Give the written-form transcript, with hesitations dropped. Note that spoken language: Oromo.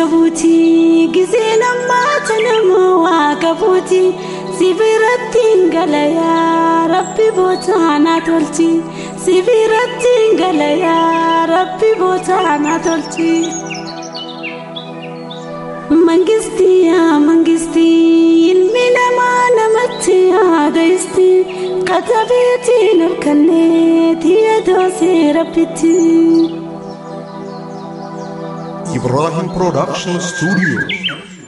jabuuti gizeen ammaata nama waaqafuuti sibirattiin galayaa rabbi bootaanaa tolchi sibirattiin galayaa rabbi bootaanaa tolchi. Mangisti ilmi namaa namatti yaadaisti katabeetiin halkanneeti yaadosee rabbitti. Ibrahim Production Studio.